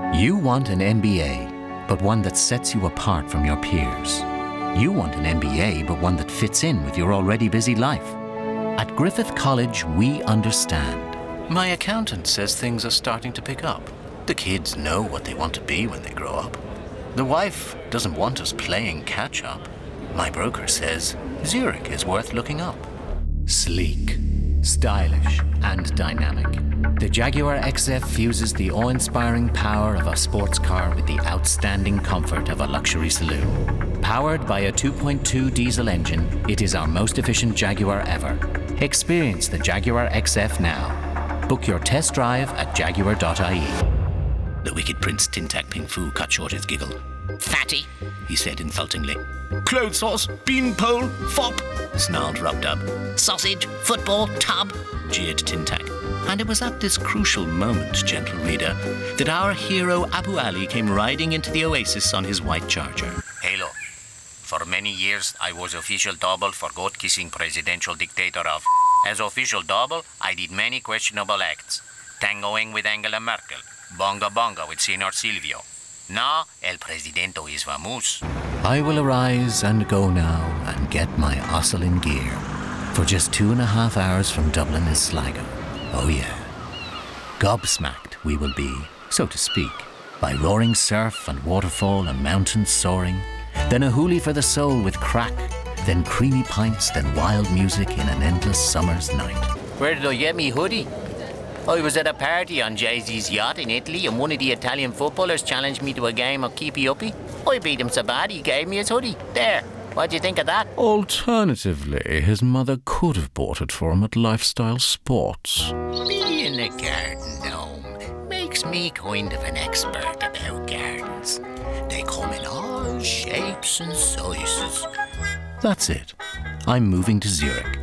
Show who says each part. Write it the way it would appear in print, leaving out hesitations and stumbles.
Speaker 1: You want an MBA, but one that sets you apart from your peers. You want an MBA, but one that fits in with your already busy life. At Griffith College, we understand. My accountant says things are starting to pick up. The kids know what they want to be when they grow up. The wife doesn't want us playing catch-up. My broker says Zurich is worth looking up. Sleek, stylish, and dynamic. The Jaguar XF fuses the awe-inspiring power of a sports car with the outstanding comfort of a luxury saloon. Powered by a 2.2 diesel engine, it is our most efficient Jaguar ever. Experience the Jaguar XF now. Book your test drive at jaguar.ie. The wicked Prince Tintak Ping Fu cut short his giggle.
Speaker 2: Fatty,
Speaker 1: He said insultingly.
Speaker 3: Clothes sauce, beanpole, fop,
Speaker 1: Snarled Rub-Dub.
Speaker 2: sausage, football, tub.
Speaker 1: Jeered Tintak. And it was at this crucial moment, gentle reader, that our hero Abu Ali came riding into the oasis on his white charger.
Speaker 4: Hello. For many years, I was official double for goat-kissing presidential dictator of. As official double, I did many questionable acts. Tangoing with Angela Merkel. Bonga bonga with Senor Silvio. Now, El Presidento is vamoose.
Speaker 1: I will arise and go now and get my ossel in gear. For just 2.5 hours from Dublin is Sligo. Oh yeah. Gobsmacked we will be, so to speak, by roaring surf and waterfall and mountains soaring, then a hoolie for the soul with crack, then creamy pints, then wild music in an endless summer's night.
Speaker 4: Where did I get me hoodie? I was at a party on Jay-Z's yacht in Italy and one of the Italian footballers challenged me to a game of keepy-uppy. I beat him so bad he gave me his hoodie. There. What do you think of that?
Speaker 3: Alternatively, his mother could have bought it for him at Lifestyle Sports.
Speaker 4: Being a garden gnome makes me kind of an expert about gardens. They come in all shapes and sizes.
Speaker 1: That's it. I'm moving to Zurich.